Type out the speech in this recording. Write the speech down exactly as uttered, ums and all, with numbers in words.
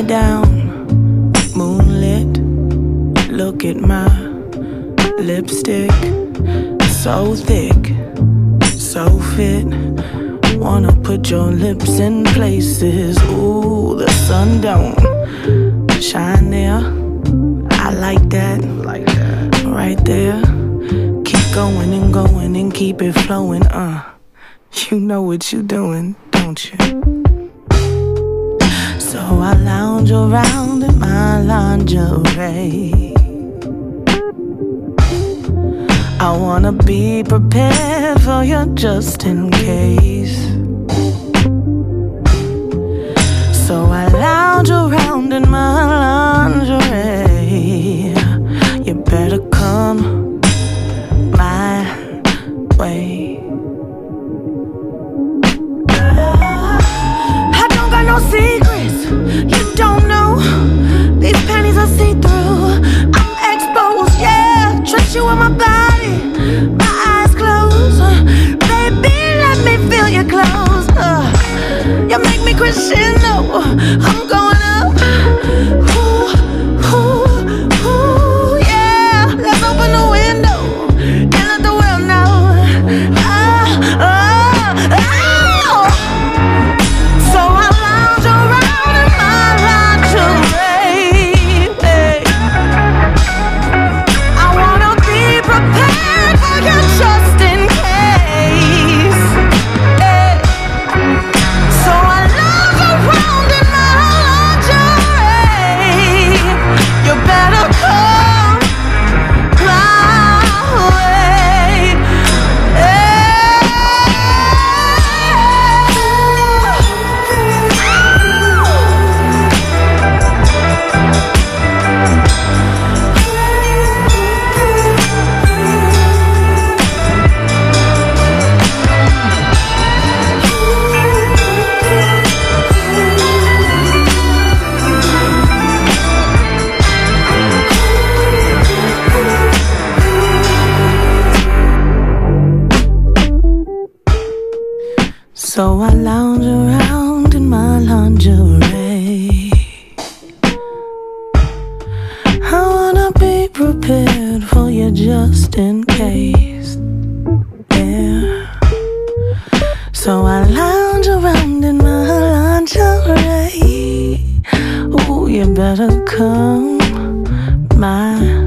down, moonlit. Look at my lipstick, so thick, so fit. Wanna put your lips in places. Ooh, the sun don't shine there. I like that, like that, right there. Keep going and going and keep it flowing. Uh, you know what you doing, don't you? So I lounge around in my lingerie. I wanna be prepared for you just in case. So I lounge around in my lingerie. You better come my way. I don't got no secrets, you don't know. These panties are see-through. I'm exposed, yeah. Trust you with my body, my eyes closed. uh, Baby, let me feel your clothes. uh, You make me crescendo. I'm going up. Ooh, ooh, ooh, yeah. Let's open the window and let the world know. Oh, oh, oh. So I lounge around in my lingerie. I wanna be prepared for you just in case. So I lounge around in my lingerie. You better come my way. So I lounge around in my lingerie. I wanna be prepared for you just in case. Yeah. So I lounge around in my lingerie. Ooh, you better come my